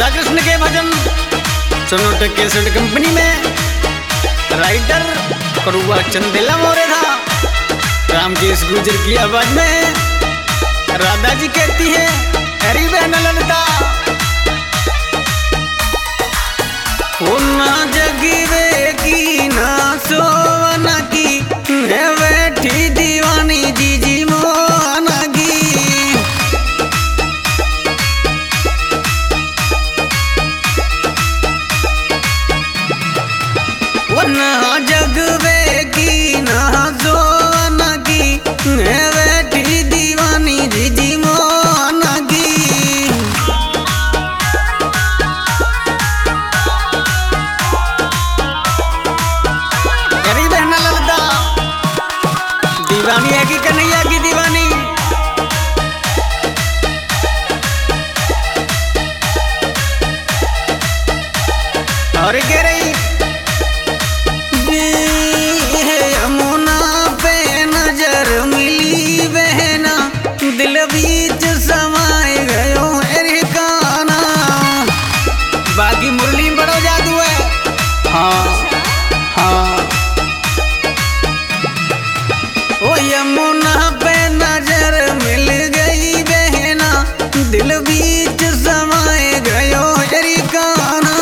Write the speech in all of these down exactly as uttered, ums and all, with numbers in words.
राधा कृष्ण के भजन Sonotek cassette company में राइटर करुआ चंदेला मोरे था। रामकेश गुर्जर की आवाज में राधा जी कहती है हरी बहन ललता ओ ना जगीवे की ना सोवन की है बैठी दीवानी जी जी मोहना की वो ना जगवे की ना सोवन की है बैठी दीवानी जी जी मोहना की दीवानी है कि कन्हैया की दीवानी और कह रही यमुना पे नजर मिली बहना दिल बीच समाए गयो मेरे काना। बाकी मुरली में बड़ो जादू है। हाँ हाँ ओ यमुना पे नजर मिल गई बहना दिल बीच समाए गयो हरी काना।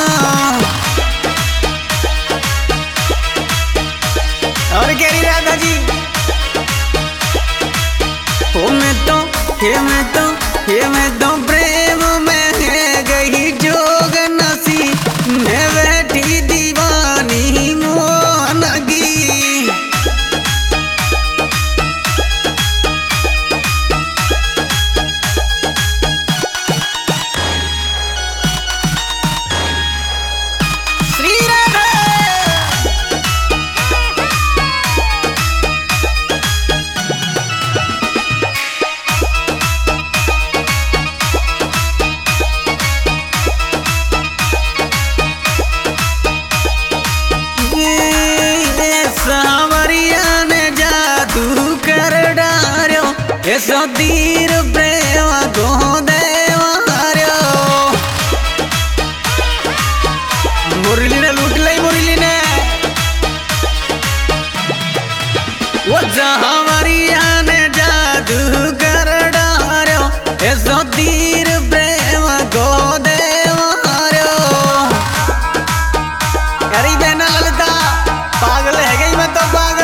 और कह रही राधा जी ओ मैं तो हे मैं तो हे मैं तो प्रेम में है गई जोग नसी मैं बैठी दीवानी मोहना की ऐसा तीर प्रेम को देवार्यो मुरली ने लूट ली मुरली ने वो जहाँ मरिया ने जादू कर डार्यो ऐसा तीर प्रेम को देवार्यो। अरे बहना ललता पागल है गई मैं तो पागल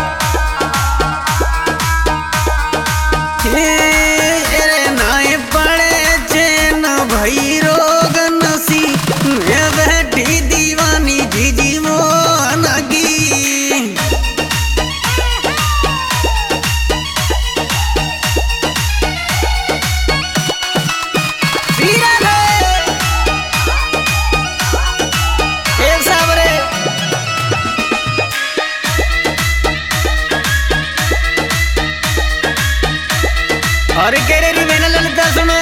और कह रही मैंने ललता सुनो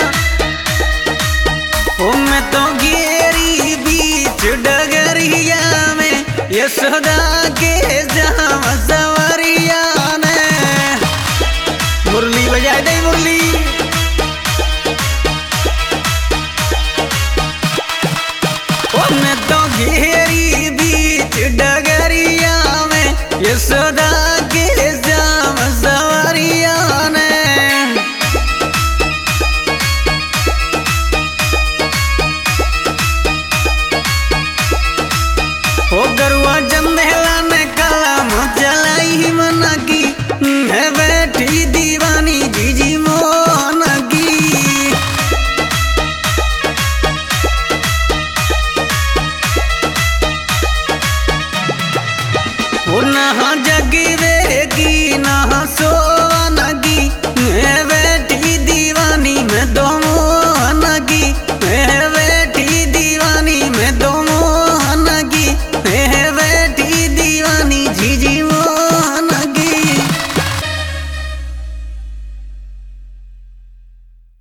ओ मैं तो गेरी बीच डगरिया में यशोदा के जाम सवरिया ने मुरली बजाए दे मुरली ओ मैं तो गेरी बीच डगरिया में यशोदा के जाम सवरिया ने ओ गरुआ